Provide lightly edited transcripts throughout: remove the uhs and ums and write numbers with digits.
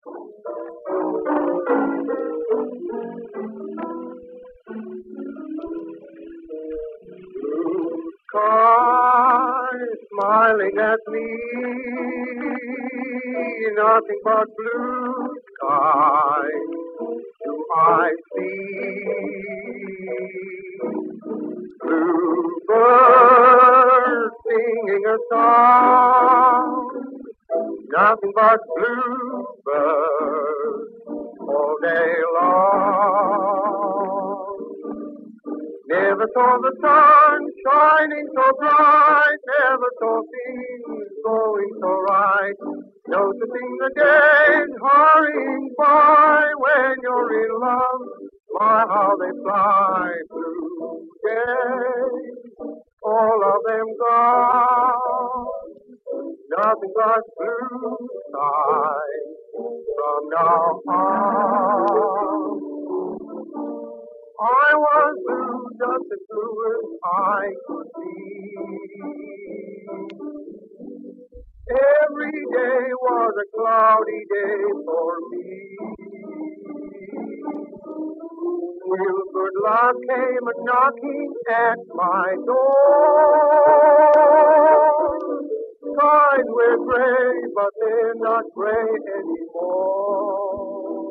Sky smiling at me, nothing but blue sky do I see. Bluebird singing a song, nothing but bluebird all day long. Never saw the sun shining so bright, never saw things going so right. Noticing the days hurrying by, when you're in love, my how they fly through days, all of them gone. Nothing but blue skies from now on. I was blue, just as blue as I could be. Every day was a cloudy day for me. Till good luck came knocking at my door. Skies were gray, but they're not gray anymore.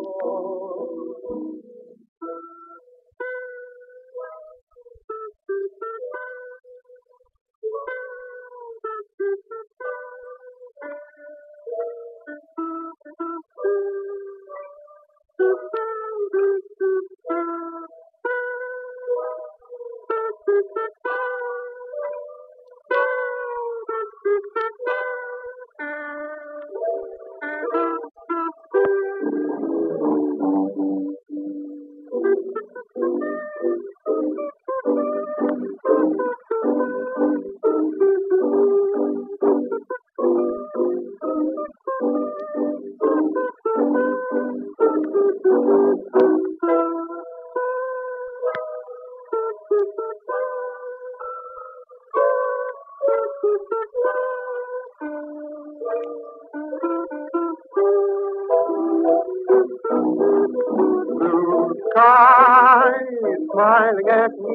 Blue sky smiling at me,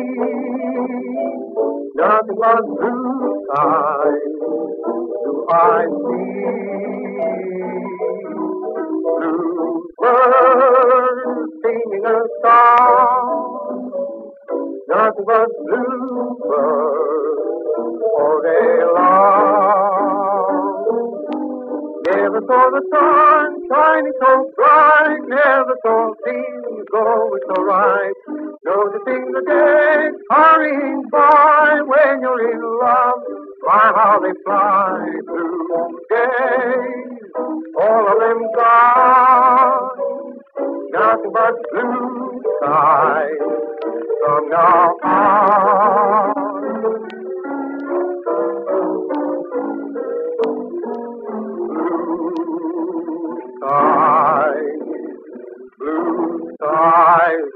nothing but blue sky do I see. Blue birds singing a song, nothing but blue birds all day long. Never saw the sun shining so bright, never saw things going so right. Noticing the days hurrying by, when you're in love, my how they fly through days, all of them gone. Nothing but blue skies from now on. Blue skies